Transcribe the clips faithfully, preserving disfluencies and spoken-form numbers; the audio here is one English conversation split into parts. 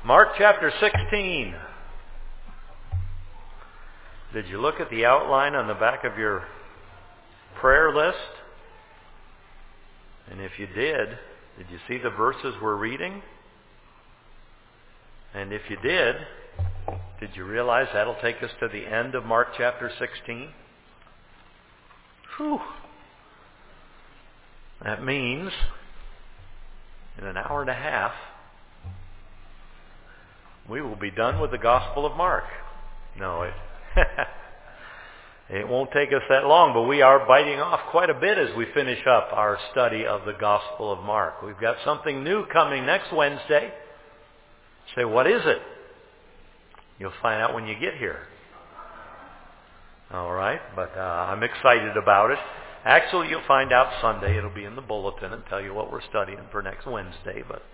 Mark chapter sixteen. Did you look at the outline on the back of your prayer list? And if you did, did you see the verses we're reading? And if you did, did you realize that'll take us to the end of Mark chapter sixteen? Whew. That means in an hour and a half, we will be done with the Gospel of Mark. No, it it won't take us that long, but we are biting off quite a bit as we finish up our study of the Gospel of Mark. We've got something new coming next Wednesday. Say, what is it? You'll find out when you get here. All right, but uh, I'm excited about it. Actually, you'll find out Sunday. It'll be in the bulletin and tell you what we're studying for next Wednesday, but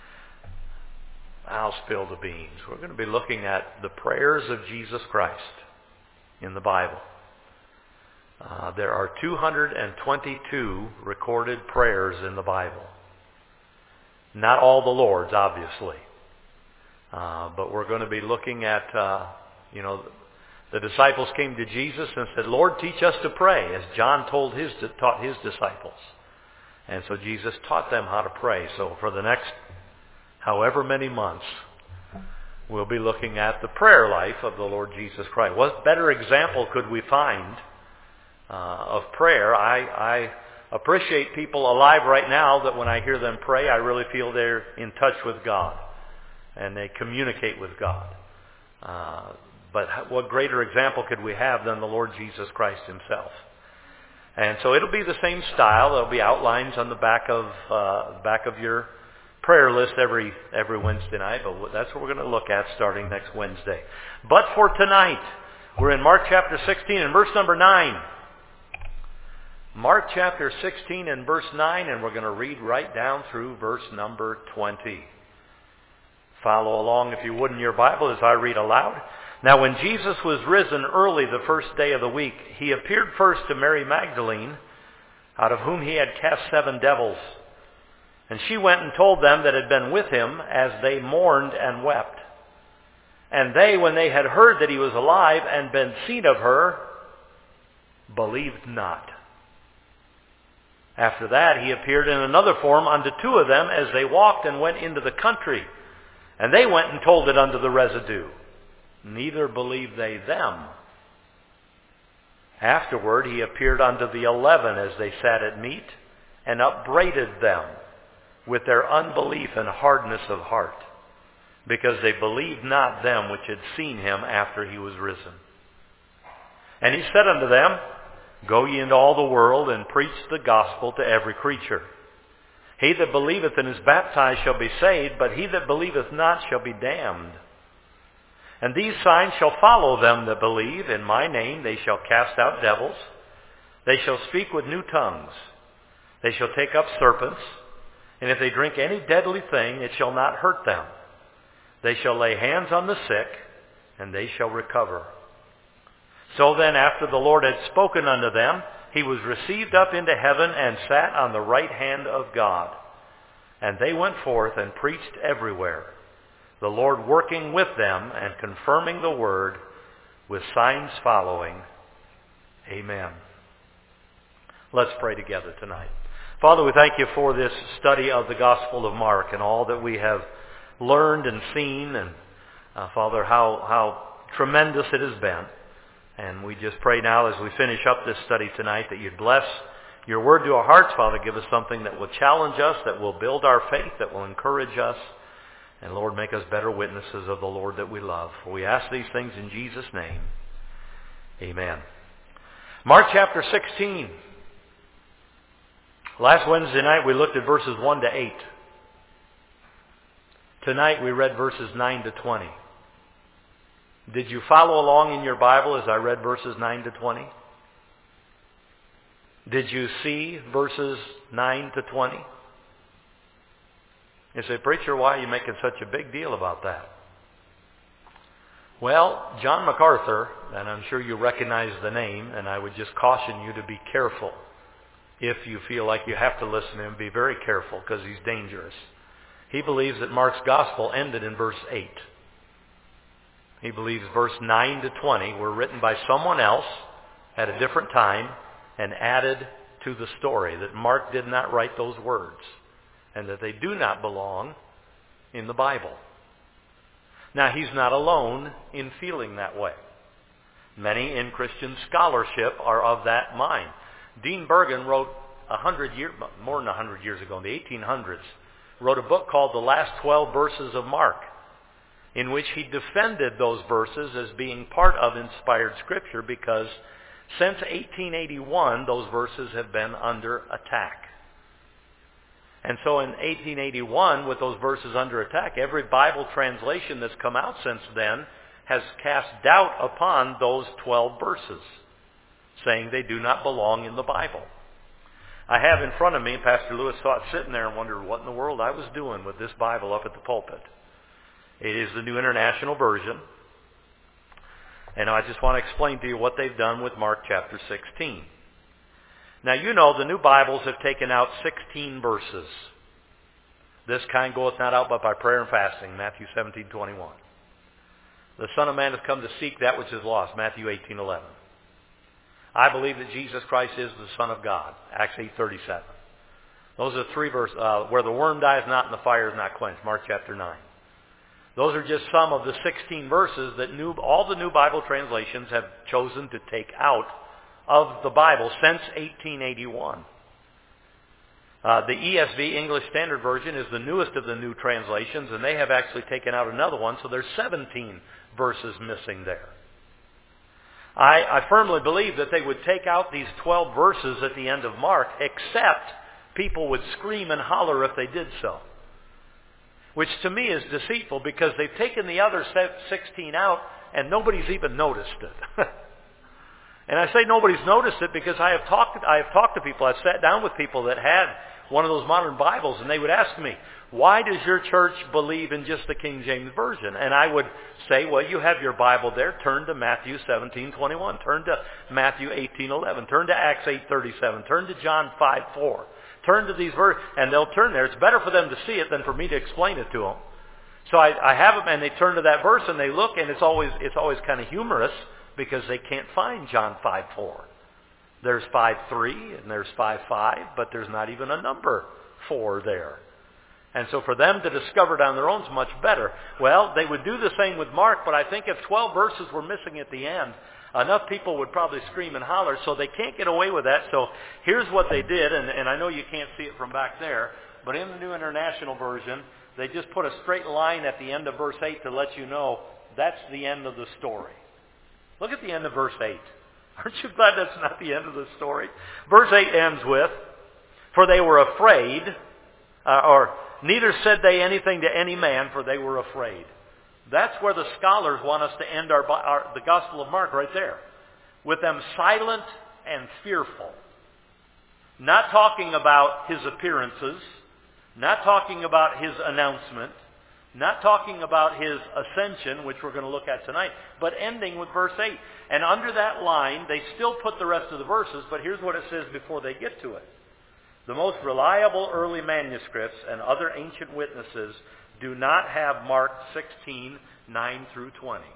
I'll spill the beans. We're going to be looking at the prayers of Jesus Christ in the Bible. Uh, there are two hundred twenty-two recorded prayers in the Bible. Not all the Lord's, obviously. Uh, but we're going to be looking at, uh, you know, the disciples came to Jesus and said, Lord, teach us to pray, as John told his, taught his disciples. And so Jesus taught them how to pray. So for the next however many months, we'll be looking at the prayer life of the Lord Jesus Christ. What better example could we find uh, of prayer? I, I appreciate people alive right now that when I hear them pray, I really feel they're in touch with God and they communicate with God. Uh, but what greater example could we have than the Lord Jesus Christ himself? And so it'll be the same style. There'll be outlines on the back of uh, back of your prayer list every every Wednesday night, but that's what we're going to look at starting next Wednesday. But for tonight, we're in Mark chapter sixteen and verse number nine. Mark chapter sixteen and verse nine, and we're going to read right down through verse number twenty. Follow along, if you would, in your Bible as I read aloud. Now when Jesus was risen early the first day of the week, he appeared first to Mary Magdalene, out of whom he had cast seven devils. And she went and told them that had been with him, as they mourned and wept. And they, when they had heard that he was alive and been seen of her, believed not. After that he appeared in another form unto two of them, as they walked and went into the country. And they went and told it unto the residue. Neither believed they them. Afterward he appeared unto the eleven as they sat at meat, and upbraided them with their unbelief and hardness of heart, because they believed not them which had seen him after he was risen. And he said unto them, Go ye into all the world, and preach the gospel to every creature. He that believeth and is baptized shall be saved, but he that believeth not shall be damned. And these signs shall follow them that believe. In my name they shall cast out devils. They shall speak with new tongues. They shall take up serpents. And if they drink any deadly thing, it shall not hurt them. They shall lay hands on the sick, and they shall recover. So then, after the Lord had spoken unto them, he was received up into heaven and sat on the right hand of God. And they went forth and preached everywhere, the Lord working with them and confirming the word with signs following. Amen. Let's pray together tonight. Father, we thank you for this study of the Gospel of Mark and all that we have learned and seen, and uh, Father, how, how tremendous it has been. And we just pray now as we finish up this study tonight that you'd bless your word to our hearts, Father. Give us something that will challenge us, that will build our faith, that will encourage us. And Lord, make us better witnesses of the Lord that we love. For we ask these things in Jesus' name. Amen. Mark chapter sixteen. Last Wednesday night we looked at verses one to eight. Tonight we read verses nine to twenty. Did you follow along in your Bible as I read verses nine to twenty? Did you see verses nine to twenty? You say, Preacher, why are you making such a big deal about that? Well, John MacArthur, and I'm sure you recognize the name, and I would just caution you to be careful. If you feel like you have to listen to him, be very careful, because he's dangerous. He believes that Mark's gospel ended in verse eight. He believes verse nine to twenty were written by someone else at a different time and added to the story, that Mark did not write those words and that they do not belong in the Bible. Now, he's not alone in feeling that way. Many in Christian scholarship are of that mind. Dean Bergen wrote a hundred years, more than a hundred years ago, in the eighteen hundreds, wrote a book called The Last Twelve Verses of Mark, in which he defended those verses as being part of inspired Scripture because since eighteen eighty-one, those verses have been under attack. And so in eighteen eighty-one, with those verses under attack, every Bible translation that's come out since then has cast doubt upon those twelve verses, saying they do not belong in the Bible. I have in front of me, Pastor Lewis saw it sitting there and wondered what in the world I was doing with this Bible up at the pulpit. It is the New International Version. And I just want to explain to you what they've done with Mark chapter sixteen. Now, you know the new Bibles have taken out sixteen verses. This kind goeth not out but by prayer and fasting, Matthew seventeen twenty-one. The Son of Man has come to seek that which is lost, Matthew eighteen eleven. I believe that Jesus Christ is the Son of God, Acts eight thirty-seven. Those are three verses, uh, where the worm dies not and the fire is not quenched, Mark chapter nine. Those are just some of the sixteen verses that new, all the new Bible translations have chosen to take out of the Bible since eighteen eighty-one. Uh, the E S V, English Standard Version, is the newest of the new translations, and they have actually taken out another one, so there's seventeen verses missing there. I, I firmly believe that they would take out these twelve verses at the end of Mark, except people would scream and holler if they did so. Which to me is deceitful because they've taken the other sixteen out and nobody's even noticed it. And I say nobody's noticed it because I have talked I have talked to people, I've sat down with people that had one of those modern Bibles, and they would ask me, why does your church believe in just the King James Version? And I would say, well, you have your Bible there. Turn to Matthew seventeen twenty-one. Turn to Matthew eighteen eleven. Turn to Acts eight thirty-seven. Turn to John five four. Turn to these verses, and they'll turn there. It's better for them to see it than for me to explain it to them. So I, I have them, and they turn to that verse, and they look, and it's always it's always kind of humorous because they can't find John five four. There's five three, and there's five five, but there's not even a number four there. And so for them to discover it on their own is much better. Well, they would do the same with Mark, but I think if twelve verses were missing at the end, enough people would probably scream and holler, so they can't get away with that. So here's what they did, and, and I know you can't see it from back there, but in the New International Version, they just put a straight line at the end of verse eight to let you know that's the end of the story. Look at the end of verse eight. Aren't you glad that's not the end of the story? Verse eight ends with, for they were afraid, uh, or neither said they anything to any man, for they were afraid. That's where the scholars want us to end our, our the Gospel of Mark, right there. With them silent and fearful. Not talking about his appearances, not talking about his announcement, not talking about his ascension, which we're going to look at tonight, but ending with verse eight. And under that line, they still put the rest of the verses, but here's what it says before they get to it. The most reliable early manuscripts and other ancient witnesses do not have Mark sixteen, nine through twenty.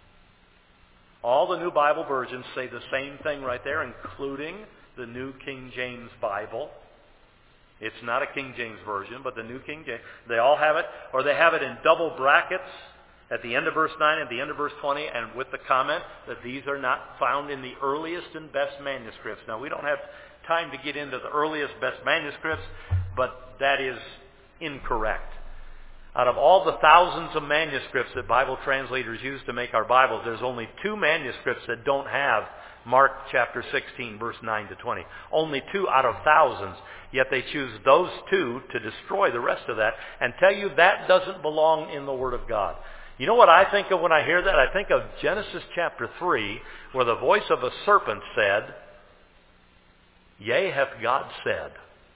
All the new Bible versions say the same thing right there, including the New King James Bible. It's not a King James version, but the New King James. They all have it, or they have it in double brackets at the end of verse nine and the end of verse twenty, and with the comment that these are not found in the earliest and best manuscripts. Now, we don't have time to get into the earliest, best manuscripts, but that is incorrect. Out of all the thousands of manuscripts that Bible translators use to make our Bibles, there's only two manuscripts that don't have Mark chapter sixteen, verse nine to twenty. Only two out of thousands. Yet they choose those two to destroy the rest of that and tell you that doesn't belong in the Word of God. You know what I think of when I hear that? I think of Genesis chapter three, where the voice of a serpent said, Yea, hath God said.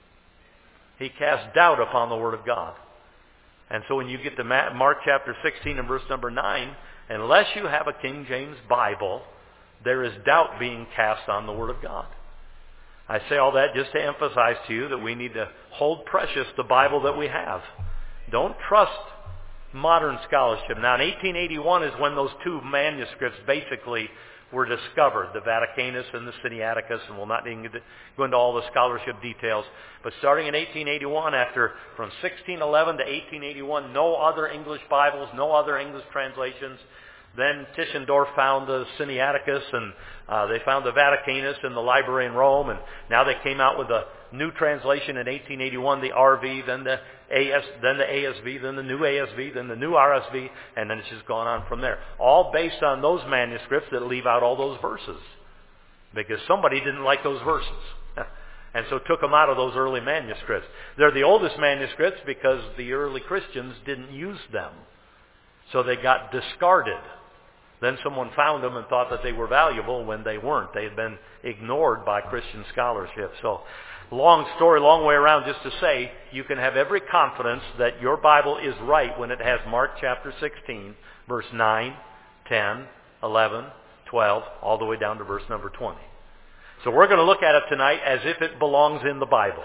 He cast doubt upon the Word of God. And so when you get to Mark chapter sixteen and verse number nine, unless you have a King James Bible, there is doubt being cast on the Word of God. I say all that just to emphasize to you that we need to hold precious the Bible that we have. Don't trust modern scholarship. Now, in eighteen eighty-one is when those two manuscripts basically were discovered, the Vaticanus and the Sinaiticus, and we'll not even go into all the scholarship details. But starting in eighteen eighty-one, after from sixteen eleven to eighteen eighty-one, no other English Bibles, no other English translations. Then Tischendorf found the Sinaiticus, and uh, they found the Vaticanus in the library in Rome, and now they came out with a new translation in eighteen eighty-one, the R V, then the A S, then the A S V, then the new A S V, then the new R S V, and then it's just gone on from there. All based on those manuscripts that leave out all those verses, because somebody didn't like those verses, and so took them out of those early manuscripts. They're the oldest manuscripts because the early Christians didn't use them, so they got discarded. Then someone found them and thought that they were valuable when they weren't. They had been ignored by Christian scholarship. So, long story, long way around, just to say, you can have every confidence that your Bible is right when it has Mark chapter sixteen, verse nine, ten, eleven, twelve, all the way down to verse number twenty. So we're going to look at it tonight as if it belongs in the Bible,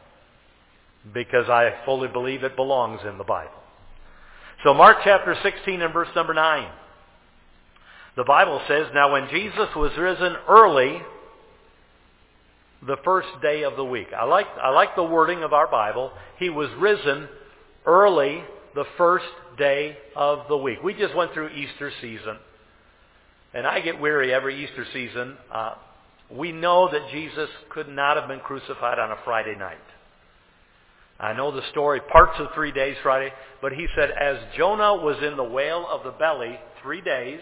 because I fully believe it belongs in the Bible. So Mark chapter sixteen and verse number nine. The Bible says, "Now when Jesus was risen early the first day of the week." I like, I like the wording of our Bible. He was risen early the first day of the week. We just went through Easter season. And I get weary every Easter season. Uh, we know that Jesus could not have been crucified on a Friday night. I know the story, parts of three days Friday, but he said, as Jonah was in the whale of the belly three days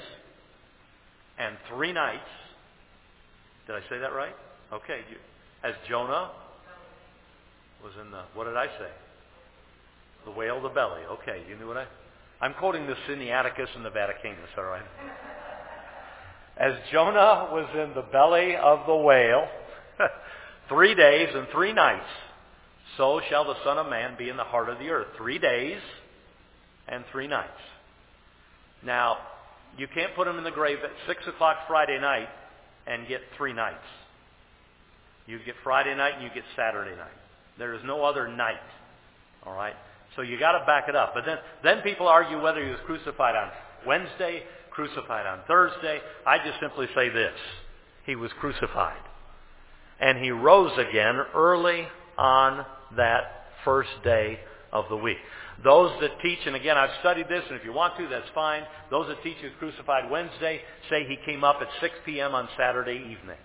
and three nights. Did I say that right? Okay. As Jonah was in the, what did I say? The whale of the belly. Okay, you knew what I... I'm quoting the Sinaiticus and the Vaticanus, all right? As Jonah was in the belly of the whale three days and three nights, so shall the Son of Man be in the heart of the earth. Three days and three nights. Now, you can't put him in the grave at six o'clock Friday night and get three nights. You get Friday night and you get Saturday night. There is no other night. All right? So you got to back it up. But then, then people argue whether he was crucified on Wednesday, crucified on Thursday. I just simply say this. He was crucified. And he rose again early on that first day of the week. Those that teach, and again, I've studied this, and if you want to, that's fine. Those that teach he was crucified Wednesday say he came up at six p.m. on Saturday evening.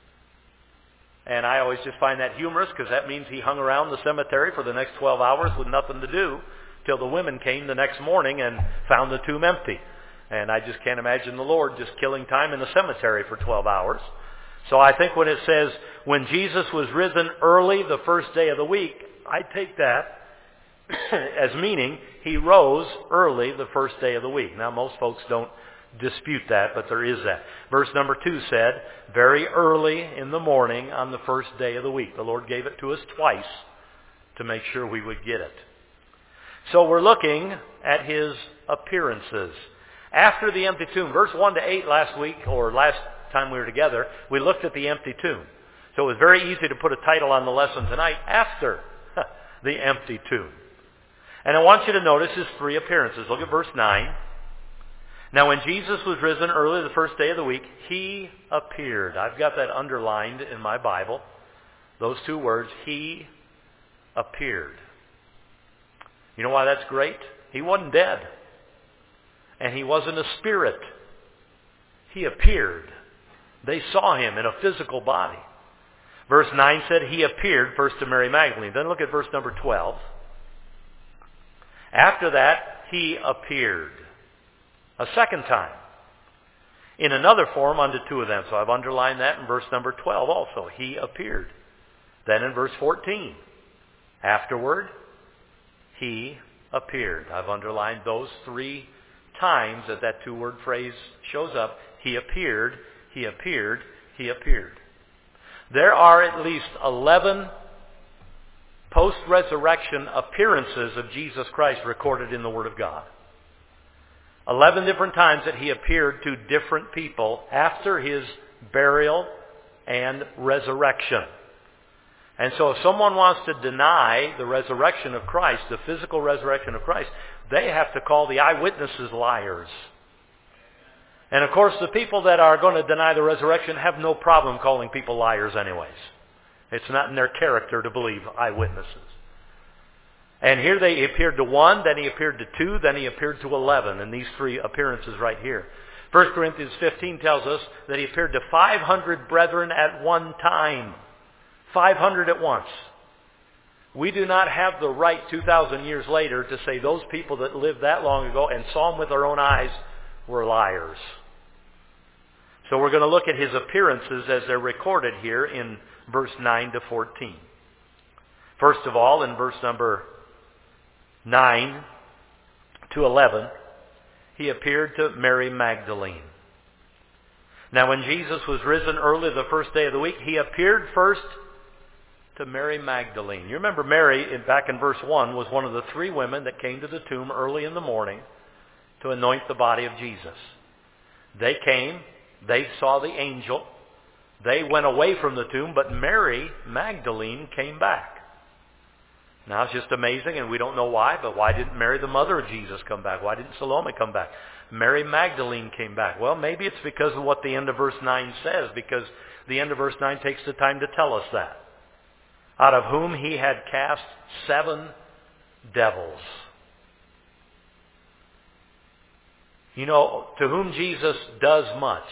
And I always just find that humorous, because that means he hung around the cemetery for the next twelve hours with nothing to do till the women came the next morning and found the tomb empty. And I just can't imagine the Lord just killing time in the cemetery for twelve hours. So I think when it says, when Jesus was risen early the first day of the week, I take that as meaning he rose early the first day of the week. Now, most folks don't dispute that, but there is that. Verse number two said, very early in the morning on the first day of the week. The Lord gave it to us twice to make sure we would get it. So we're looking at his appearances. After the empty tomb, verse one to eight last week, or last time we were together, we looked at the empty tomb. So it was very easy to put a title on the lesson tonight, After the Empty Tomb. And I want you to notice his three appearances. Look at verse nine. Now when Jesus was risen early the first day of the week, he appeared. I've got that underlined in my Bible. Those two words, he appeared. You know why that's great? He wasn't dead. And he wasn't a spirit. He appeared. They saw him in a physical body. Verse nine said he appeared first to Mary Magdalene. Then look at verse number twelve. After that, he appeared a second time in another form unto two of them. So I've underlined that in verse number twelve also. He appeared. Then in verse fourteen, afterward, he appeared. I've underlined those three times that that two-word phrase shows up. He appeared, he appeared, he appeared. There are at least eleven post-resurrection appearances of Jesus Christ recorded in the Word of God. Eleven different times that he appeared to different people after his burial and resurrection. And so if someone wants to deny the resurrection of Christ, the physical resurrection of Christ, they have to call the eyewitnesses liars. And of course, the people that are going to deny the resurrection have no problem calling people liars anyways. It's not in their character to believe eyewitnesses. And here they appeared to one, then he appeared to two, then he appeared to eleven, in these three appearances right here. First Corinthians fifteen tells us that he appeared to five hundred brethren at one time. five hundred at once. We do not have the right two thousand years later to say those people that lived that long ago and saw him with their own eyes were liars. So we're going to look at his appearances as they're recorded here in verse nine to fourteen. First of all, in verse number nine to eleven, he appeared to Mary Magdalene. Now when Jesus was risen early the first day of the week, he appeared first to Mary Magdalene. You remember Mary, back in verse one, was one of the three women that came to the tomb early in the morning to anoint the body of Jesus. They came, they saw the angel, they went away from the tomb, but Mary Magdalene came back. Now it's just amazing, and we don't know why, but why didn't Mary, the mother of Jesus, come back? Why didn't Salome come back? Mary Magdalene came back. Well, maybe it's because of what the end of verse nine says, because the end of verse nine takes the time to tell us that. Out of whom he had cast seven devils. You know, to whom Jesus does much,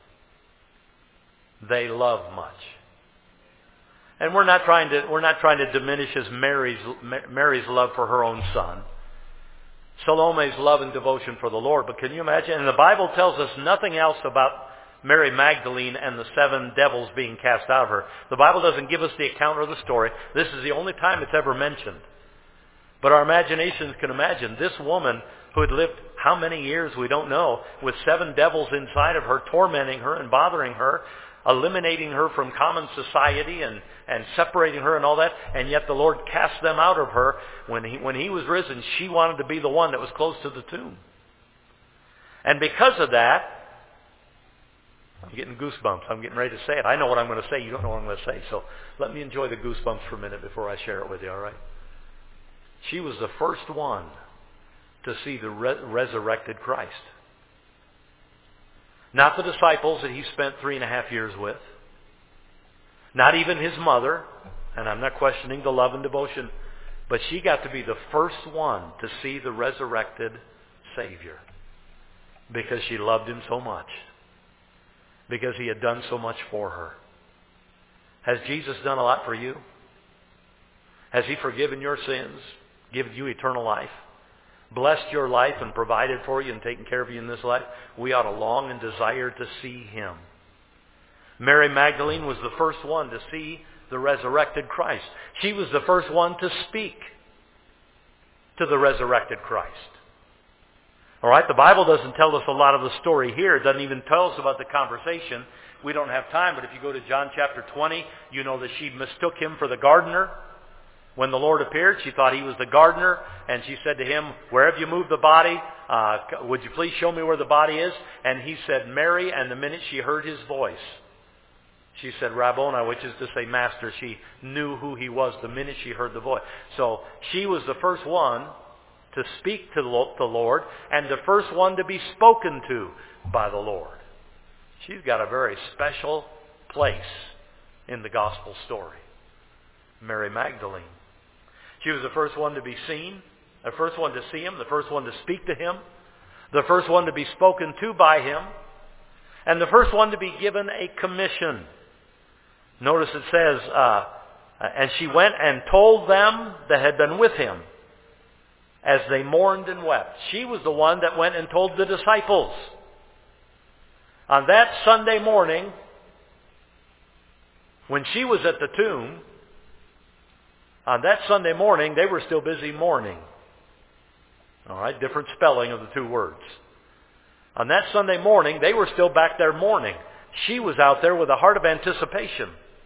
they love much. And we're not trying to we're not trying to diminish as Mary's Mary's love for her own son, Salome's love and devotion for the Lord. But can you imagine? And the Bible tells us nothing else about Mary Magdalene and the seven devils being cast out of her. The Bible doesn't give us the account or the story. This is the only time it's ever mentioned. But our imaginations can imagine this woman who had lived how many years we don't know, with seven devils inside of her, tormenting her and bothering her, eliminating her from common society and, and separating her and all that, and yet the Lord cast them out of her. When he, when he was risen, she wanted to be the one that was close to the tomb. And because of that, I'm getting goosebumps. I'm getting ready to say it. I know what I'm going to say. You don't know what I'm going to say. So let me enjoy the goosebumps for a minute before I share it with you, all right? She was the first one to see the re- resurrected Christ. Not the disciples that he spent three and a half years with. Not even his mother. And I'm not questioning the love and devotion. But she got to be the first one to see the resurrected Savior. Because she loved him so much. Because he had done so much for her. Has Jesus done a lot for you? Has he forgiven your sins? Given you eternal life? Blessed your life and provided for you and taken care of you in this life? We ought to long and desire to see him. Mary Magdalene was the first one to see the resurrected Christ. She was the first one to speak to the resurrected Christ. All right, the Bible doesn't tell us a lot of the story here. It doesn't even tell us about the conversation. We don't have time, but if you go to John chapter twenty, you know that she mistook him for the gardener. When the Lord appeared, she thought he was the gardener, and she said to him, "Where have you moved the body? Uh, would you please show me where the body is?" And he said, "Mary," and the minute she heard his voice, she said, "Rabboni," which is to say, Master. She knew who he was the minute she heard the voice. So she was the first one to speak to the Lord, and the first one to be spoken to by the Lord. She's got a very special place in the gospel story. Mary Magdalene. She was the first one to be seen, the first one to see him, the first one to speak to him, the first one to be spoken to by him, and the first one to be given a commission. Notice it says, uh, and she went and told them that had been with him as they mourned and wept. She was the one that went and told the disciples. On that Sunday morning, when she was at the tomb, on that Sunday morning, they were still busy mourning. All right, different spelling of the two words. On that Sunday morning, they were still back there mourning. She was out there with a heart of anticipation.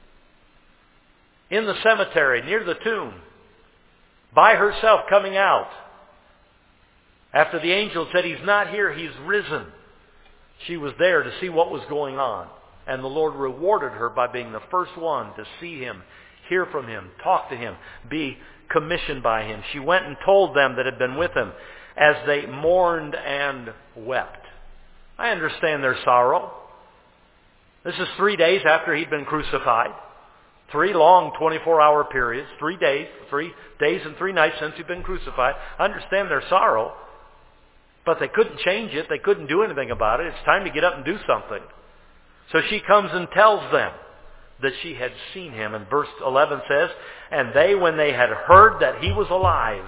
In the cemetery, near the tomb, by herself coming out. After the angel said, "He's not here, he's risen." She was there to see what was going on. And the Lord rewarded her by being the first one to see him, hear from him, talk to him, be commissioned by him. She went and told them that had been with him as they mourned and wept. I understand their sorrow. This is three days after he'd been crucified. Three long twenty-four hour periods. Three days. Three days and three nights since he'd been crucified. I understand their sorrow. But they couldn't change it. They couldn't do anything about it. It's time to get up and do something. So she comes and tells them that she had seen him. And verse eleven says, and they, when they had heard that he was alive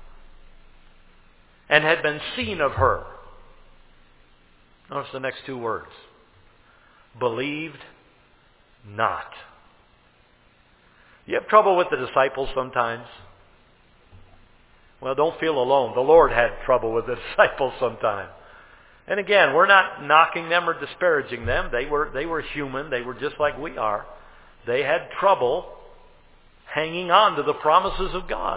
and had been seen of her. Notice the next two words. Believed not. You have trouble with the disciples sometimes? Well, don't feel alone. The Lord had trouble with the disciples sometimes. And again, we're not knocking them or disparaging them. They were, they were human. They were just like we are. They had trouble hanging on to the promises of God.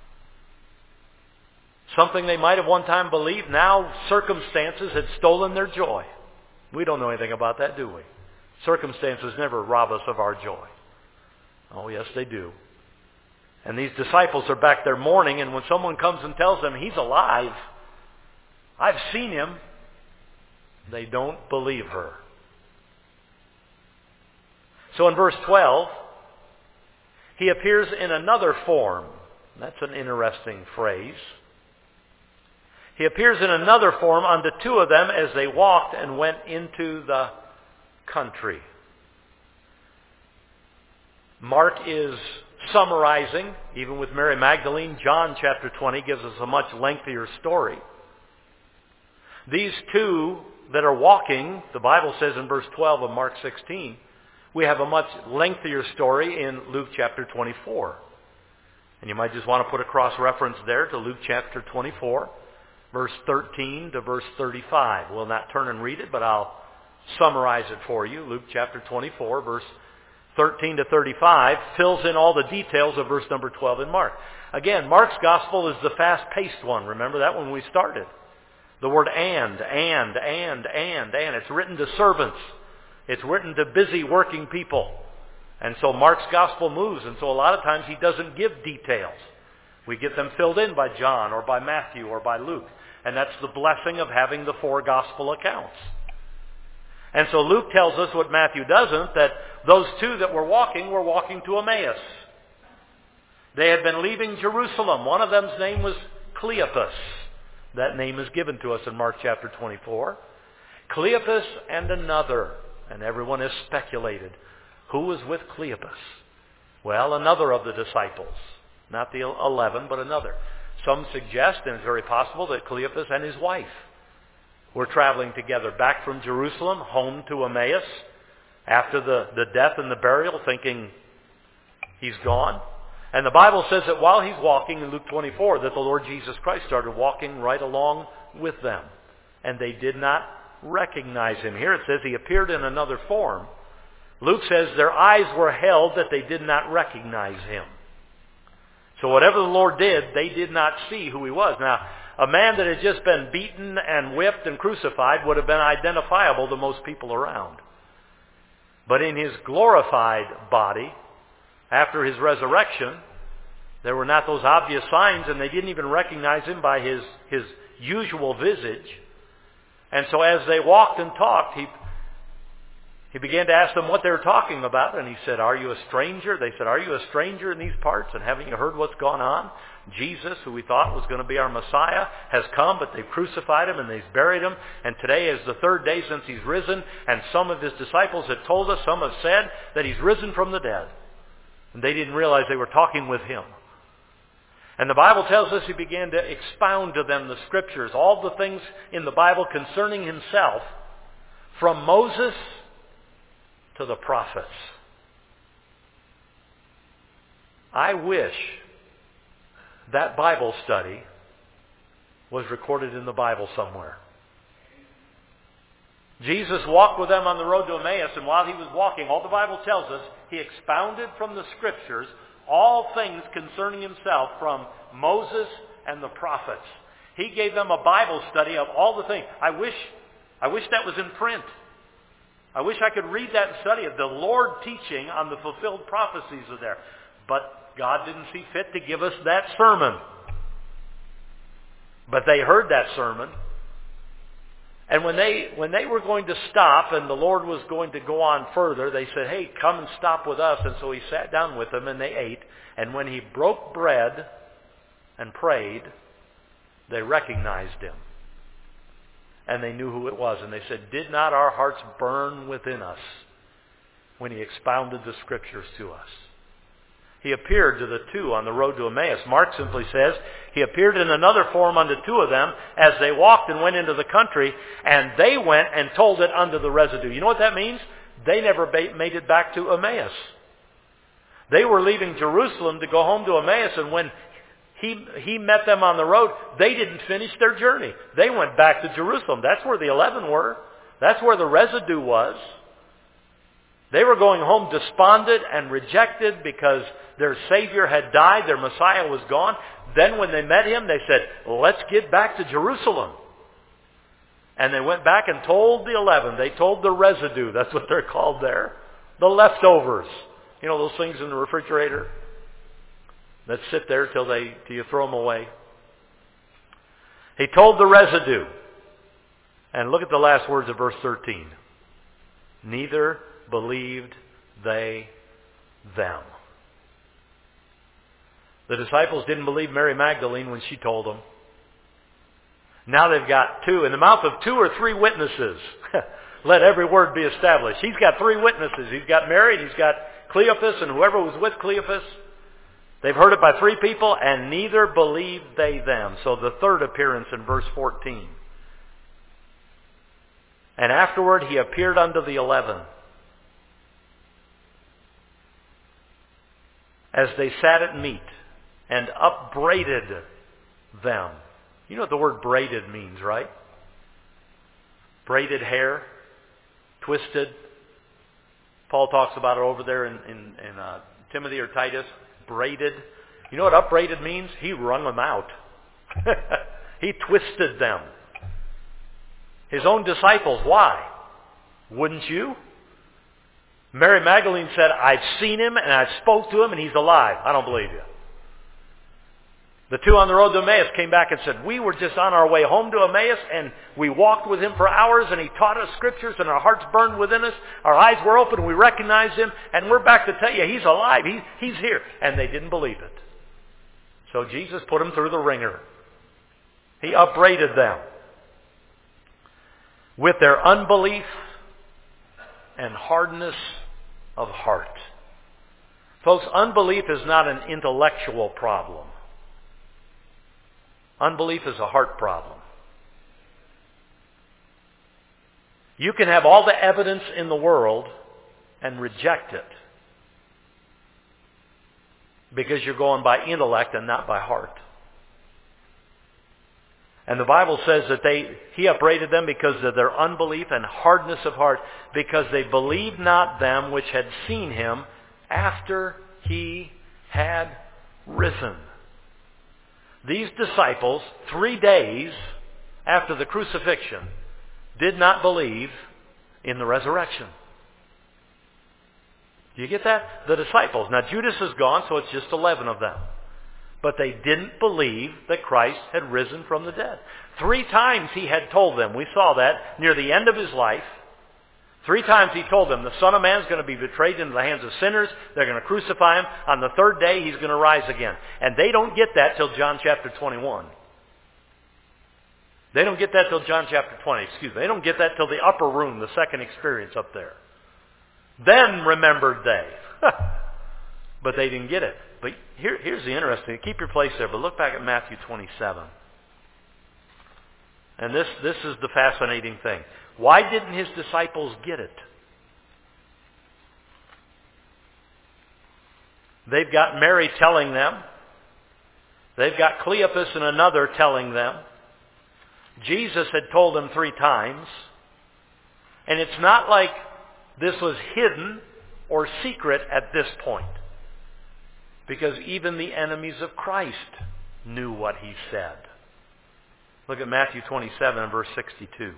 Something they might have one time believed, now circumstances had stolen their joy. We don't know anything about that, do we? Circumstances never rob us of our joy. Oh, yes, they do. And these disciples are back there mourning, and when someone comes and tells them he's alive, I've seen him, they don't believe her. So in verse twelve, he appears in another form. That's an interesting phrase. He appears in another form unto two of them as they walked and went into the country. Mark is summarizing, even with Mary Magdalene. John chapter twenty gives us a much lengthier story. These two that are walking, the Bible says in verse twelve of Mark sixteen, we have a much lengthier story in Luke chapter twenty-four. And you might just want to put a cross-reference there to Luke chapter twenty-four, verse thirteen to verse thirty-five. We'll not turn and read it, but I'll summarize it for you. Luke chapter twenty-four, verse thirteen to thirty-five, fills in all the details of verse number twelve in Mark. Again, Mark's gospel is the fast-paced one. Remember that when we started. The word and, and, and, and, and. It's written to servants. It's written to busy working people. And so Mark's gospel moves, and so a lot of times he doesn't give details. We get them filled in by John or by Matthew or by Luke. And that's the blessing of having the four gospel accounts. And so Luke tells us what Matthew doesn't, that those two that were walking were walking to Emmaus. They had been leaving Jerusalem. One of them's name was Cleopas. That name is given to us in Mark chapter twenty-four. Cleopas and another. And everyone has speculated. Who was with Cleopas? Well, another of the disciples. Not the eleven, but another. Some suggest, and it's very possible, that Cleopas and his wife were traveling together back from Jerusalem, home to Emmaus, after the, the death and the burial, thinking he's gone. And the Bible says that while he's walking in Luke twenty-four, that the Lord Jesus Christ started walking right along with them. And they did not recognize him. Here it says he appeared in another form. Luke says their eyes were held that they did not recognize him. So whatever the Lord did, they did not see who he was. Now, a man that had just been beaten and whipped and crucified would have been identifiable to most people around. But in his glorified body, after his resurrection, there were not those obvious signs, and they didn't even recognize him by his, his usual visage. And so as they walked and talked, he, he began to ask them what they were talking about. And he said, are you a stranger? They said, are you a stranger in these parts? And haven't you heard what's gone on? Jesus, who we thought was going to be our Messiah, has come, but they've crucified him and they've buried him. And today is the third day since he's risen. And some of his disciples have told us, some have said, that he's risen from the dead. And they didn't realize they were talking with him. And the Bible tells us he began to expound to them the Scriptures, all the things in the Bible concerning himself, from Moses to the prophets. I wish that Bible study was recorded in the Bible somewhere. Jesus walked with them on the road to Emmaus, and while he was walking, all the Bible tells us, he expounded from the Scriptures all things concerning himself from Moses and the prophets. He gave them a Bible study of all the things. I wish, I wish that was in print. I wish I could read that and study it. The Lord teaching on the fulfilled prophecies are there. But God didn't see fit to give us that sermon. But they heard that sermon. And when they when they were going to stop and the Lord was going to go on further, they said, hey, come and stop with us. And so he sat down with them and they ate. And when he broke bread and prayed, they recognized him. And they knew who it was. And they said, did not our hearts burn within us when he expounded the Scriptures to us? He appeared to the two on the road to Emmaus. Mark simply says, he appeared in another form unto two of them as they walked and went into the country, and they went and told it unto the residue. You know what that means? They never made it back to Emmaus. They were leaving Jerusalem to go home to Emmaus, and when he, he met them on the road, they didn't finish their journey. They went back to Jerusalem. That's where the eleven were. That's where the residue was. They were going home despondent and rejected because their Savior had died, their Messiah was gone. Then when they met him, they said, let's get back to Jerusalem. And they went back and told the eleven. They told the residue. That's what they're called there. The leftovers. You know those things in the refrigerator that sit there till they till you throw them away? He told the residue. And look at the last words of verse thirteen. Neither believed they them. The disciples didn't believe Mary Magdalene when she told them. Now they've got two. In the mouth of two or three witnesses, let every word be established. He's got three witnesses. He's got Mary, and he's got Cleophas, and whoever was with Cleophas. They've heard it by three people, and neither believed they them. So the third appearance in verse fourteen. And afterward he appeared unto the eleven, as they sat at meat, and upbraided them. You know what the word braided means, right? Braided hair, twisted. Paul talks about it over there in, in, in uh, Timothy or Titus. Braided. You know what upbraided means? He wrung them out. He twisted them. His own disciples. Why? Wouldn't you? Mary Magdalene said, I've seen him and I've spoke to him and he's alive. I don't believe you. The two on the road to Emmaus came back and said, we were just on our way home to Emmaus and we walked with him for hours and he taught us Scriptures and our hearts burned within us. Our eyes were open. We recognized him and we're back to tell you he's alive. He, he's here. And they didn't believe it. So Jesus put them through the ringer. He upbraided them with their unbelief and hardness of heart. Folks, unbelief is not an intellectual problem. Unbelief is a heart problem. You can have all the evidence in the world and reject it because you're going by intellect and not by heart. And the Bible says that they he upbraided them because of their unbelief and hardness of heart, because they believed not them which had seen him after he had risen. These disciples, three days after the crucifixion, did not believe in the resurrection. Do you get that? The disciples. Now Judas is gone, so it's just eleven of them. But they didn't believe that Christ had risen from the dead. Three times he had told them, we saw that near the end of his life. Three times he told them, the Son of Man is going to be betrayed into the hands of sinners. They're going to crucify him. On the third day, he's going to rise again. And they don't get that till John chapter twenty-one. They don't get that till John chapter twenty. Excuse me. They don't get that till the upper room, the second experience up there. Then remembered they. But they didn't get it. But here, here's the interesting. Keep your place there, but look back at Matthew twenty-seven. And this, this is the fascinating thing. Why didn't his disciples get it? They've got Mary telling them. They've got Cleophas and another telling them. Jesus had told them three times. And it's not like this was hidden or secret at this point. Because even the enemies of Christ knew what he said. Look at Matthew twenty-seven and verse sixty-two.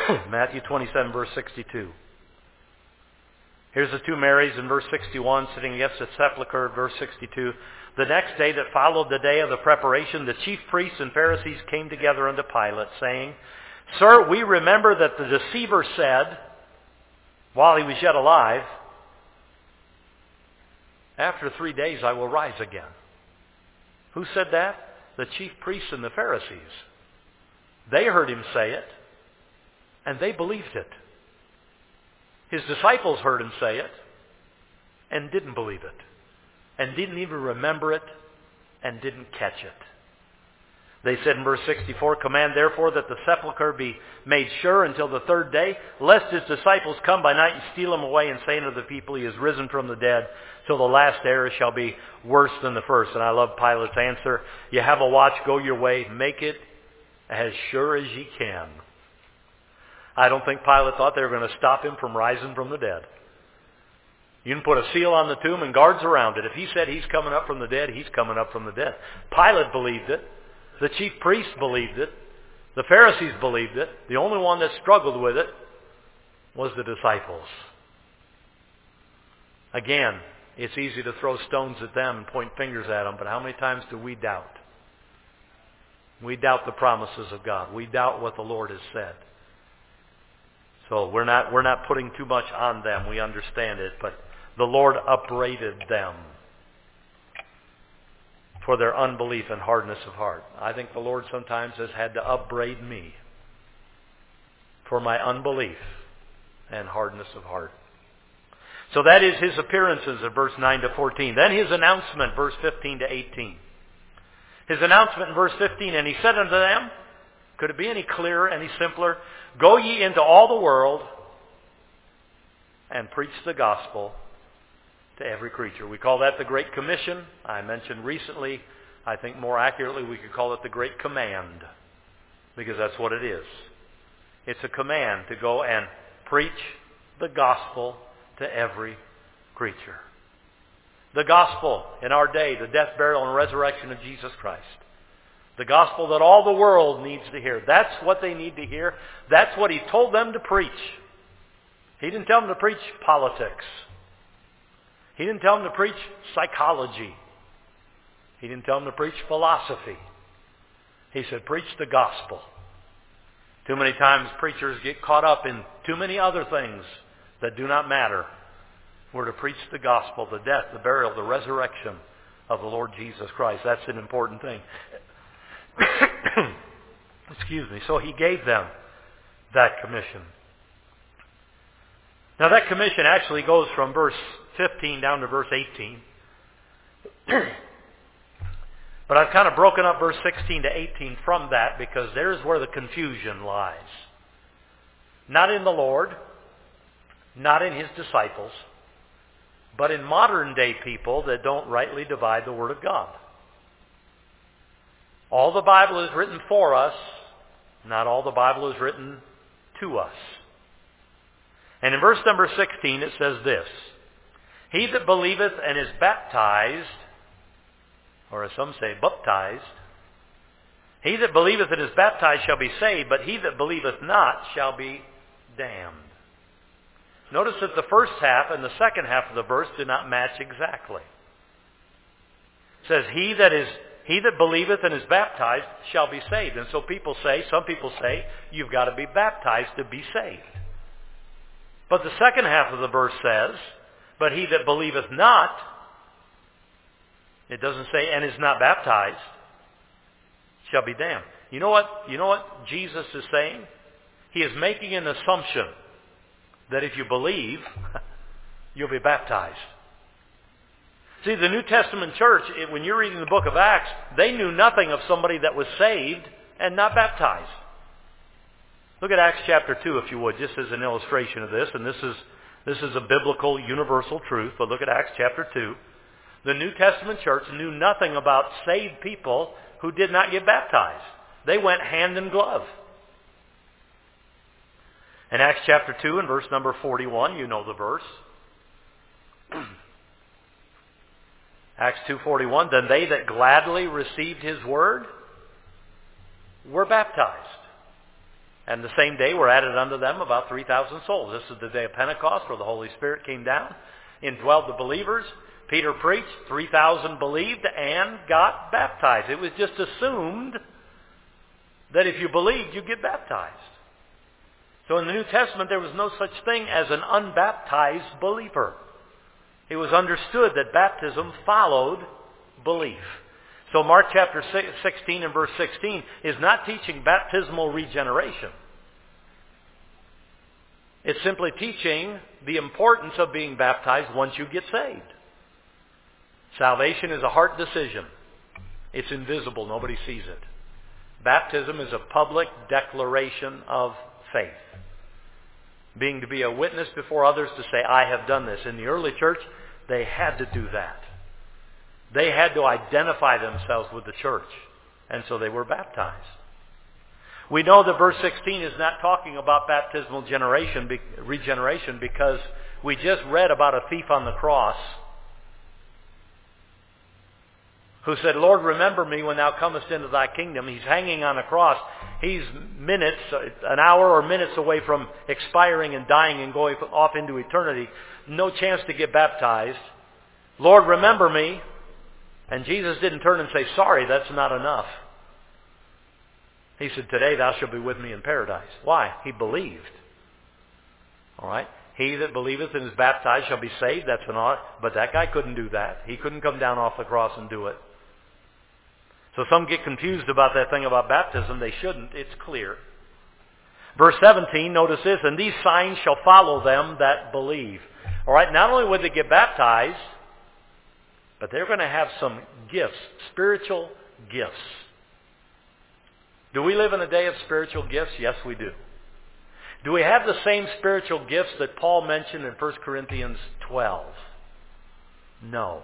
Matthew twenty-seven, verse sixty-two. Here's the two Marys in verse sixty-one sitting against the sepulchre, verse sixty-two. The next day that followed the day of the preparation, the chief priests and Pharisees came together unto Pilate, saying, Sir, we remember that the deceiver said, while he was yet alive, after three days I will rise again. Who said that? The chief priests and the Pharisees. They heard him say it, and they believed it. His disciples heard him say it, and didn't believe it, and didn't even remember it, and didn't catch it. They said in verse sixty-four, Command therefore that the sepulchre be made sure until the third day, lest his disciples come by night and steal him away, and say unto the people, He is risen from the dead, till the last error shall be worse than the first. And I love Pilate's answer. You have a watch, go your way, make it as sure as ye can. I don't think Pilate thought they were going to stop him from rising from the dead. You can put a seal on the tomb and guards around it. If he said he's coming up from the dead, he's coming up from the dead. Pilate believed it. The chief priests believed it. The Pharisees believed it. The only one that struggled with it was the disciples. Again, it's easy to throw stones at them and point fingers at them, but how many times do we doubt? We doubt the promises of God. We doubt what the Lord has said. So we're not we're not putting too much on them. We understand it, but the Lord upbraided them for their unbelief and hardness of heart. I think the Lord sometimes has had to upbraid me for my unbelief and hardness of heart. So that is his appearances of verse nine to fourteen. Then his announcement, verse fifteen to eighteen. His announcement in verse fifteen, and he said unto them, could it be any clearer, any simpler? Go ye into all the world and preach the gospel to every creature. We call that the Great Commission. I mentioned recently, I think more accurately we could call it the Great Command, because that's what it is. It's a command to go and preach the gospel to every creature. The gospel in our day, the death, burial, and resurrection of Jesus Christ. The gospel that all the world needs to hear. That's what they need to hear. That's what he told them to preach. He didn't tell them to preach politics. He didn't tell them to preach psychology. He didn't tell them to preach philosophy. He said, preach the gospel. Too many times preachers get caught up in too many other things that do not matter. We're to preach the gospel, the death, the burial, the resurrection of the Lord Jesus Christ. That's an important thing. Excuse me. So he gave them that commission. Now that commission actually goes from verse fifteen down to verse eighteen. But I've kind of broken up verse sixteen to eighteen from that because there's where the confusion lies. Not in the Lord, not in his disciples, but in modern day people that don't rightly divide the Word of God. All the Bible is written for us, not all the Bible is written to us. And in verse number sixteen it says this, He that believeth and is baptized, or as some say, baptized, he that believeth and is baptized shall be saved, but he that believeth not shall be damned. Notice that the first half and the second half of the verse do not match exactly. It says, He that is He that believeth and is baptized shall be saved. And so people say, some people say, you've got to be baptized to be saved. But the second half of the verse says, but he that believeth not, it doesn't say, and is not baptized, shall be damned. You know what, you know what Jesus is saying? He is making an assumption that if you believe, you'll be baptized. See, the New Testament church, when you're reading the book of Acts, they knew nothing of somebody that was saved and not baptized. Look at Acts chapter two, if you would, just as an illustration of this. And this is this is a biblical, universal truth. But look at Acts chapter two. The New Testament church knew nothing about saved people who did not get baptized. They went hand in glove. In Acts chapter two and verse number forty-one, you know the verse. Acts two forty-one, then they that gladly received his word were baptized. And the same day were added unto them about three thousand souls. This is the day of Pentecost where the Holy Spirit came down, indwelled the believers. Peter preached, three thousand believed and got baptized. It was just assumed that if you believed, you'd get baptized. So in the New Testament, there was no such thing as an unbaptized believer. It was understood that baptism followed belief. So Mark chapter sixteen and verse sixteen is not teaching baptismal regeneration. It's simply teaching the importance of being baptized once you get saved. Salvation is a heart decision. It's invisible. Nobody sees it. Baptism is a public declaration of faith. Being to be a witness before others to say, I have done this. In the early church, they had to do that. They had to identify themselves with the church. And so they were baptized. We know that verse sixteen is not talking about baptismal generation, regeneration because we just read about a thief on the cross who said, Lord, remember me when thou comest into thy kingdom. He's hanging on a cross. He's minutes, an hour or minutes away from expiring and dying and going off into eternity. No chance to get baptized. Lord, remember me. And Jesus didn't turn and say, sorry, that's not enough. He said, today thou shalt be with me in paradise. Why? He believed. All right? He that believeth and is baptized shall be saved. That's an honor. But that guy couldn't do that. He couldn't come down off the cross and do it. So some get confused about that thing about baptism. They shouldn't. It's clear. Verse seventeen, notice this, and these signs shall follow them that believe. All right, not only would they get baptized, but they're going to have some gifts, spiritual gifts. Do we live in a day of spiritual gifts? Yes, we do. Do we have the same spiritual gifts that Paul mentioned in First Corinthians twelve? No.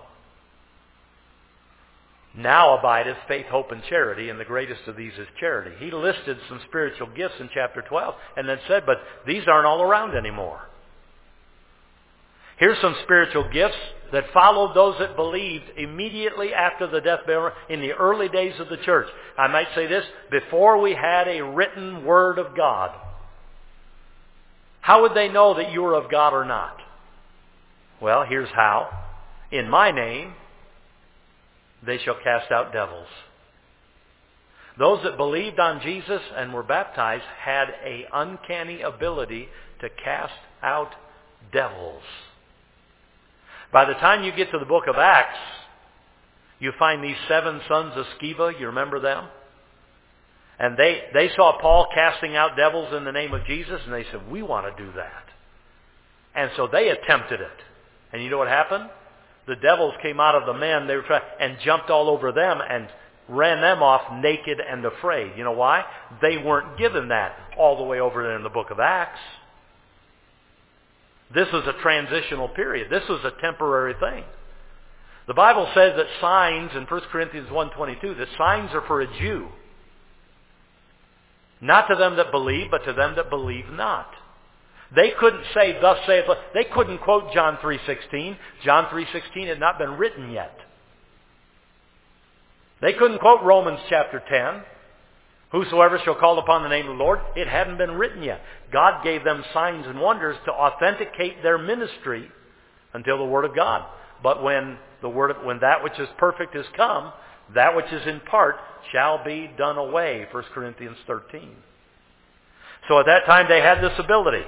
Now abideth faith, hope, and charity, and the greatest of these is charity. He listed some spiritual gifts in chapter twelve and then said, but these aren't all around anymore. Here's some spiritual gifts that followed those that believed immediately after the death, burial, in the early days of the church. I might say this, before we had a written word of God. How would they know that you were of God or not? Well, here's how. In my name, they shall cast out devils. Those that believed on Jesus and were baptized had an uncanny ability to cast out devils. By the time you get to the book of Acts, you find these seven sons of Sceva. You remember them? And they, they saw Paul casting out devils in the name of Jesus, and they said, we want to do that. And so they attempted it. And you know what happened? The devils came out of the men they were trying, and jumped all over them and ran them off naked and afraid. You know why? They weren't given that all the way over there in the book of Acts. This was a transitional period. This was a temporary thing. The Bible says that signs, in First Corinthians one twenty-two, that signs are for a Jew. Not to them that believe, but to them that believe not. They couldn't say, thus saith the Lord. They couldn't quote John three sixteen. John three sixteen had not been written yet. They couldn't quote Romans chapter ten. Whosoever shall call upon the name of the Lord, it hadn't been written yet. God gave them signs and wonders to authenticate their ministry until the Word of God. But when the word, when that which is perfect is come, that which is in part shall be done away. First Corinthians thirteen. So at that time they had this ability.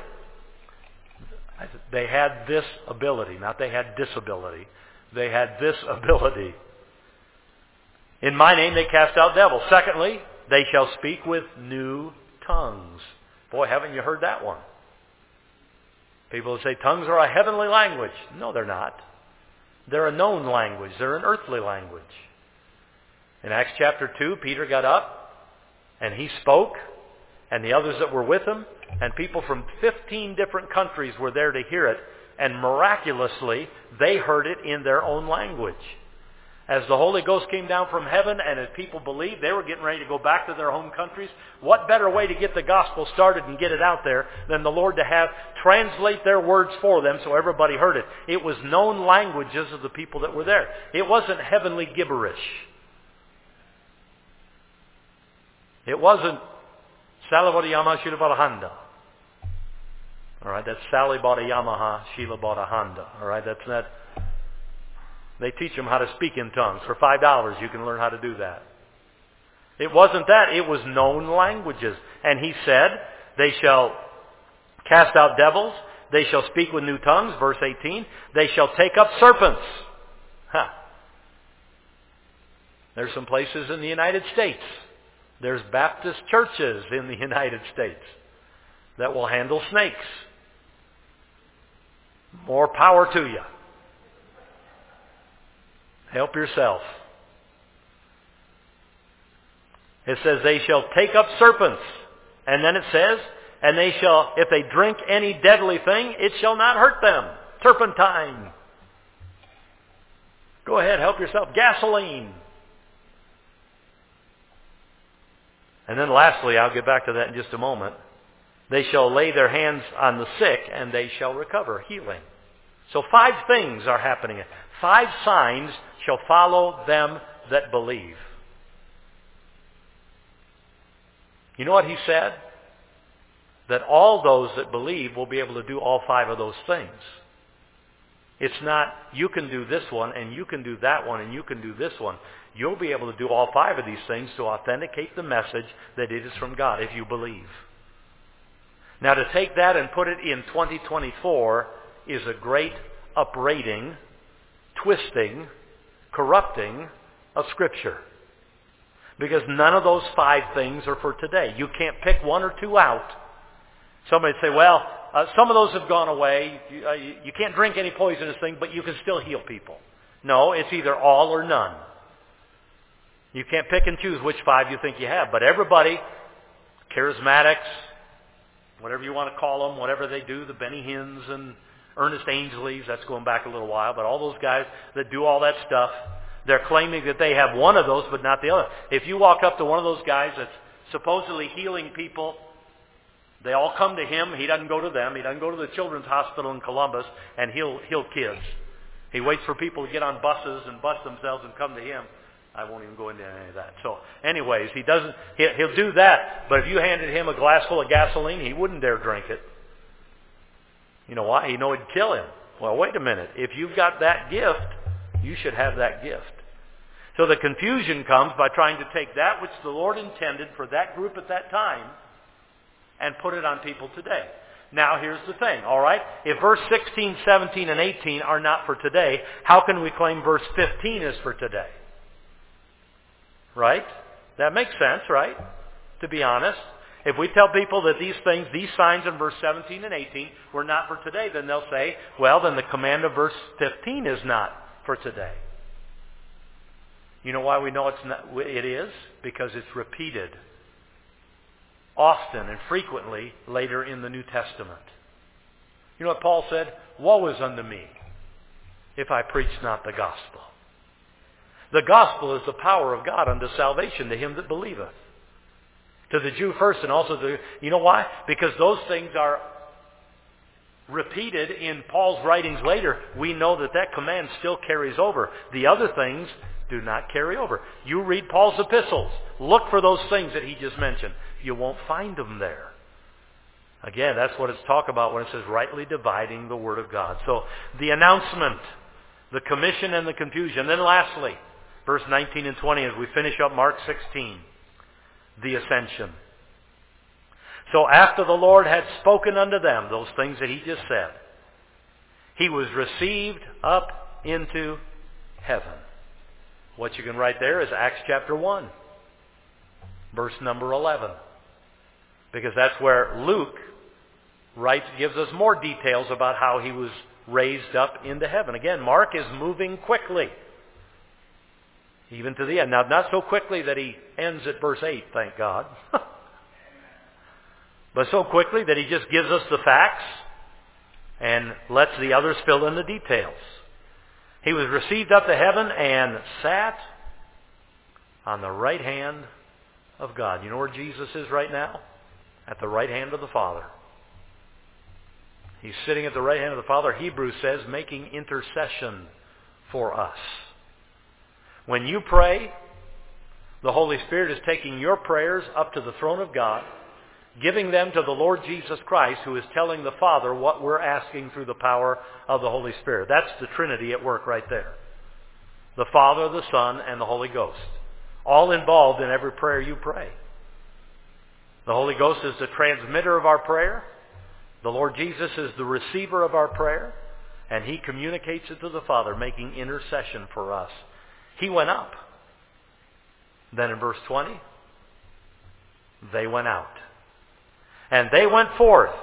They had this ability. Not they had disability. They had this ability. In my name they cast out devils. Secondly, they shall speak with new tongues. Boy, haven't you heard that one? People say tongues are a heavenly language. No, they're not. They're a known language. They're an earthly language. In Acts chapter two, Peter got up and he spoke, and the others that were with him, and people from fifteen different countries were there to hear it, and miraculously they heard it in their own language. As the Holy Ghost came down from heaven and as people believed, they were getting ready to go back to their home countries. What better way to get the gospel started and get it out there than the Lord to have translate their words for them so everybody heard it. It was known languages of the people that were there. It wasn't heavenly gibberish. It wasn't Sally bought a Yamaha, Sheila bought a Honda. All right, that's Sally bought a Yamaha, Sheila bought a Honda. All right, that's that. They teach them how to speak in tongues. For five dollars, you can learn how to do that. It wasn't that. It was known languages. And he said, they shall cast out devils. They shall speak with new tongues. Verse eighteen. They shall take up serpents. Huh. There's some places in the United States. There's Baptist churches in the United States that will handle snakes. More power to you. Help yourself. It says they shall take up serpents. And then it says, and they shall, if they drink any deadly thing, it shall not hurt them. Turpentine. Go ahead, help yourself. Gasoline. And then lastly, I'll get back to that in just a moment. They shall lay their hands on the sick and they shall recover. Healing. So five things are happening. Five signs shall follow them that believe. You know what he said? That all those that believe will be able to do all five of those things. It's not, you can do this one, and you can do that one, and you can do this one. You'll be able to do all five of these things to authenticate the message that it is from God, if you believe. Now, to take that and put it in twenty twenty-four is a great upbraiding, twisting, corrupting of Scripture. Because none of those five things are for today. You can't pick one or two out. Somebody say, well, uh, some of those have gone away. You, uh, you, you can't drink any poisonous thing, but you can still heal people. No, it's either all or none. You can't pick and choose which five you think you have. But everybody, charismatics, whatever you want to call them, whatever they do, the Benny Hinns and Ernest Angeleys, that's going back a little while, but all those guys that do all that stuff, they're claiming that they have one of those but not the other. If you walk up to one of those guys that's supposedly healing people, they all come to him. He doesn't go to them. He doesn't go to the Children's Hospital in Columbus and heal, heal kids. He waits for people to get on buses and bust themselves and come to him. I won't even go into any of that. So anyways, he doesn't, he'll, he'll do that. But if you handed him a glass full of gasoline, he wouldn't dare drink it. You know why? He know it'd kill him. Well, wait a minute. If you've got that gift, you should have that gift. So the confusion comes by trying to take that which the Lord intended for that group at that time and put it on people today. Now here's the thing, all right? If verse sixteen, seventeen, and eighteen are not for today, how can we claim verse fifteen is for today? Right? That makes sense, right? To be honest. If we tell people that these things, these signs in verse seventeen and eighteen were not for today, then they'll say, well, then the command of verse fifteen is not for today. You know why we know it's not, it is? Because it's repeated often and frequently later in the New Testament. You know what Paul said? Woe is unto me if I preach not the gospel. The gospel is the power of God unto salvation to him that believeth. To the Jew first and also to, you know why? Because those things are repeated in Paul's writings later. We know that that command still carries over. The other things do not carry over. You read Paul's epistles. Look for those things that he just mentioned. You won't find them there. Again, that's what it's talk about when it says rightly dividing the word of God. So the announcement, the commission and the confusion. Then lastly, verse nineteen and twenty as we finish up Mark sixteen. The ascension. So after the Lord had spoken unto them those things that he just said, he was received up into heaven. What you can write there is Acts chapter one, verse number eleven. Because that's where Luke writes, gives us more details about how he was raised up into heaven. Again, Mark is moving quickly. Even to the end. Now, not so quickly that he ends at verse eight, thank God. But so quickly that he just gives us the facts and lets the others fill in the details. He was received up to heaven and sat on the right hand of God. You know where Jesus is right now? At the right hand of the Father. He's sitting at the right hand of the Father, Hebrews says, making intercession for us. When you pray, the Holy Spirit is taking your prayers up to the throne of God, giving them to the Lord Jesus Christ, who is telling the Father what we're asking through the power of the Holy Spirit. That's the Trinity at work right there. The Father, the Son, and the Holy Ghost. All involved in every prayer you pray. The Holy Ghost is the transmitter of our prayer. The Lord Jesus is the receiver of our prayer. And He communicates it to the Father, making intercession for us. He went up. Then in verse twenty, they went out. And they went forth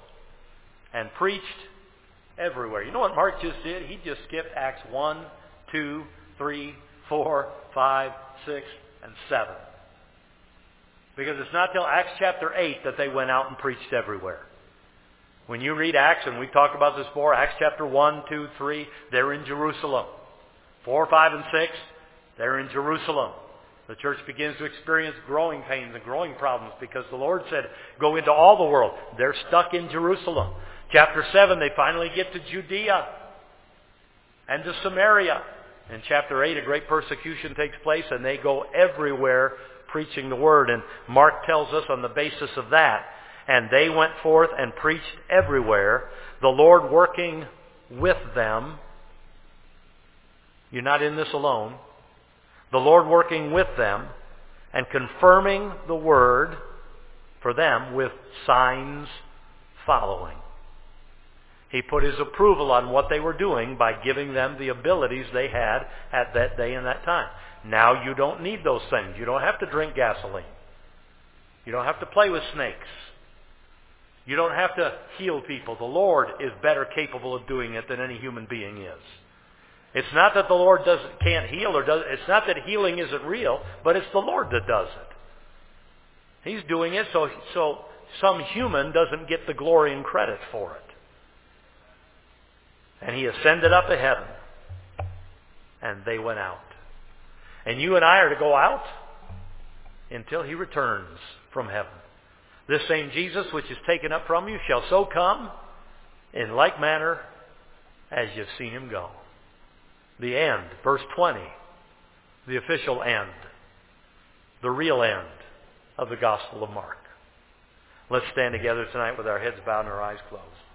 and preached everywhere. You know what Mark just did? He just skipped Acts one, two, three, four, five, six, and seven. Because it's not till Acts chapter eight that they went out and preached everywhere. When you read Acts, and we talked about this before, Acts chapter one, two, three, they're in Jerusalem. four, five, and six, they're in Jerusalem. The church begins to experience growing pains and growing problems because the Lord said, go into all the world. They're stuck in Jerusalem. Chapter seven, they finally get to Judea and to Samaria. In chapter eight, a great persecution takes place, and they go everywhere preaching the Word. And Mark tells us on the basis of that, and they went forth and preached everywhere, the Lord working with them. You're not in this alone. The Lord working with them and confirming the Word for them with signs following. He put His approval on what they were doing by giving them the abilities they had at that day and that time. Now you don't need those things. You don't have to drink gasoline. You don't have to play with snakes. You don't have to heal people. The Lord is better capable of doing it than any human being is. It's not that the Lord doesn't can't heal, or does. It's not that healing isn't real, but it's the Lord that does it. He's doing it so so some human doesn't get the glory and credit for it. And He ascended up to heaven, and they went out. And you and I are to go out until He returns from heaven. This same Jesus which is taken up from you shall so come in like manner as you've seen Him go. The end, verse twenty, the official end, the real end of the Gospel of Mark. Let's stand together tonight with our heads bowed and our eyes closed.